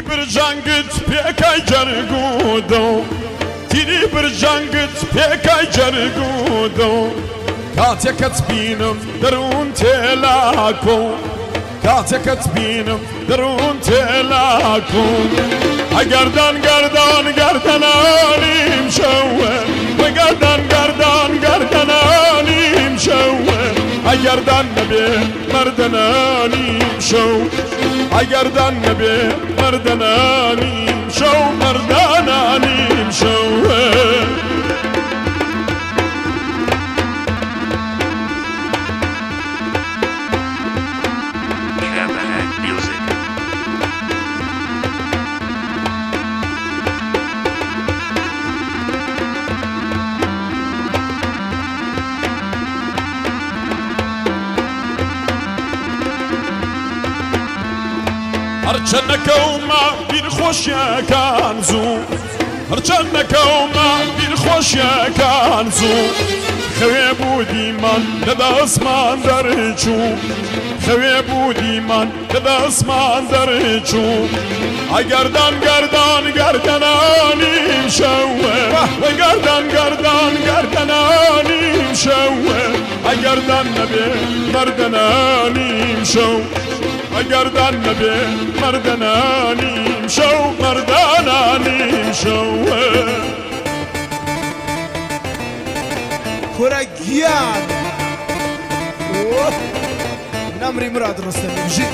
برجانگت پێکای جەرگودە تیری برجانگت پێکای جەرگودە کاتێکت بینم دەروون تێلاکۆ کاتێکت بینم دەروون تێلاکۆ ئەگەردان گەردان گەردەنانیم شەوە وەی گەردان گەردان گەردەنانیم شەوە ئەگەردان نەبێ مەردەنانیم شەو ئەگەردان نەبێ مەردەنانیم شەو مەردانانیم شەوە هەرچەندەکەومە بیرخۆشیەکان زوو هەرچەندەکەومە بیرخۆشیەکان زوو خەوێ بوو دیمان لە دەستمان دەرچوو خەوێ بوو دیمان لە دەستمان دەرچوو ئەگەردان گەردان گەردەنانیم شەوە وەی گەردان گەردان گەردەنانیم شەوە ئەگەردان نەبێ مەردەنانیم شەو ئەگەردان نەبێ مەردەنانیم شەو مەردانانیم شەوە کورە گیان نەمری مراد ڕستەمی ژی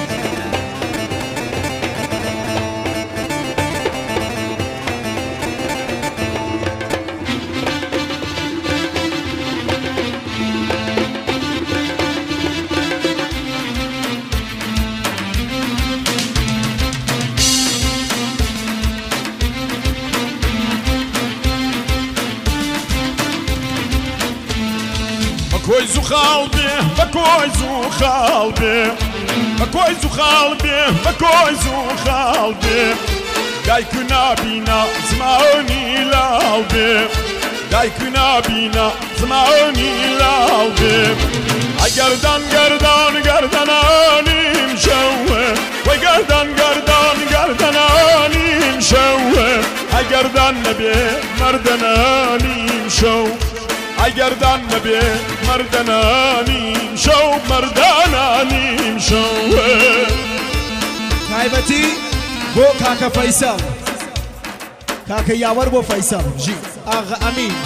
بەکۆی زوخاڵ بێ بەکۆی زوخاڵ بێ بەکۆی زوخاڵ بێ بەکۆی زوخاڵ بێ دایک و نابینا زمانی لاو بێ دایک و نابینا زمانی لاو بێ ئەگەردان گەردان گەردەنانیم شەوە وەی گەردان گەردان گەردەنانیم شەوە ئەگەردان نەبێ مەردەنانیم شەو ئەگەردان نەبێ مەردەنانیم شەو مەردانانیم شەوە تایبەتی بۆ کاکە فەیسەڵ کاکە یاوەر بۆ فەیسەڵ ژی ئاغا ئەمین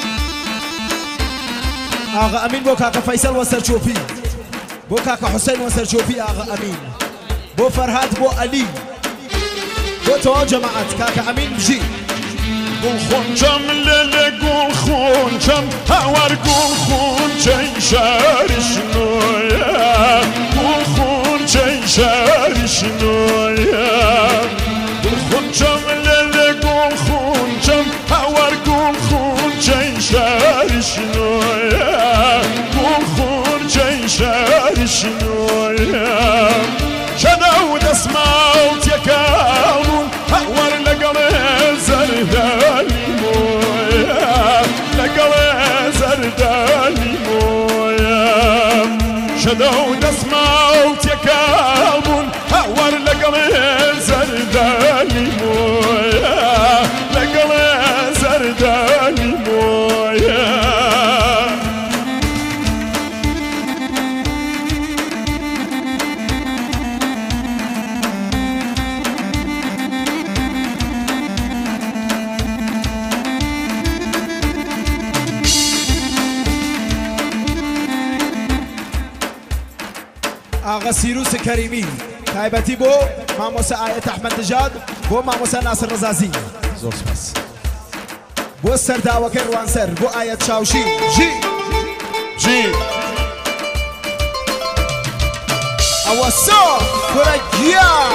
ئاغا ئەمین بۆ کاکە فەیسەڵ وەسەر چۆپی بۆ کاکە حوسێن وەسەر چۆپی ئاغا ئەمین بۆ فەرهاد بۆ ئەلی بۆ تەواو جەماعەت کاکە ئەمین بژی گوڵخۆنچەم لێلێ گوڵخۆنچەم هاوار گوڵخۆنچەی شاری شنۆیە گوڵخۆنچەی شاری شنۆیە گوڵخۆنچەم لێلێ گوڵخۆنچەم هاوار گوڵخۆنچەی شاری شنۆیە گوڵخۆنچەی شاری شنۆیە شەدە و دەسماوتێکاڵون هاوار لەگەڵێ زەردانی مۆیە لەگەڵێ زەردانی مۆیە شەدە و دەسماوتێکاڵون هاوار لەگەڵێ زەردانی مۆیە لەگەڵێ زەردانی مۆیە ئاغا سیروس کەریمی تایبەتی بۆ مامۆسا ئایەت ئەحمەد نژاد بۆ مامۆسا ناسر ڕەزازی زۆر سپاس بۆ سەرداوەکەی ڕوانسەر بۆ ئایەت چاوشی ژی ژی ئەوە سۆ کورە گیان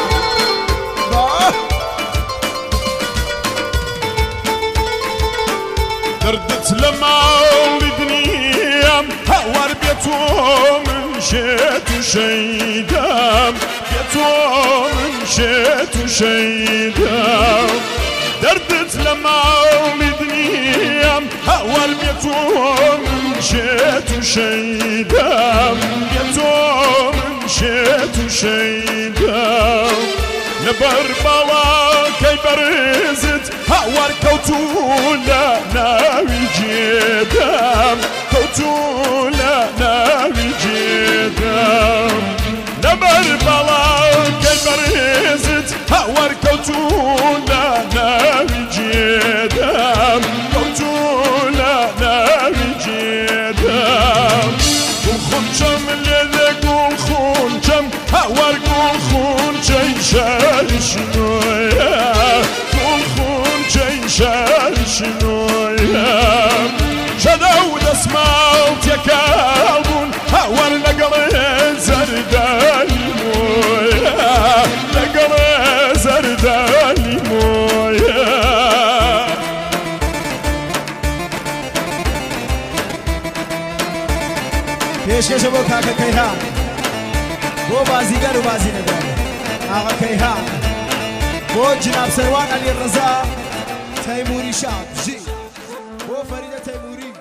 دەردت لە ماڵی دنیام هاوار بێتۆ من شێت و شەیدام بێتۆ من شێت و شەیدام دەردت لە ماڵی دنیام هاوار بێتۆ من شێت و شەیدام بێتۆ من شێت و شەیدام لەبەر باڵ كي برزت هاور كوتولا ناوي جيدام كوتولا ناوي جيدام نبر بلا كي برزت هاور كوتولا ناوي جيدام كوتولا ناوي جيدام خونچم لیده گل خونچم هاور گل خونچه شرشنویا گل خونچه شرشنویا شدو دسمال تکالبون هاور لگل زردالی مویا لگل زردالی مویا پیشکش بو کاکا کیهان بو بازیگر و بازی نداره آقا کیهان بو جناب سروان علی رضا تیموری شاد جی بو فرید تیموری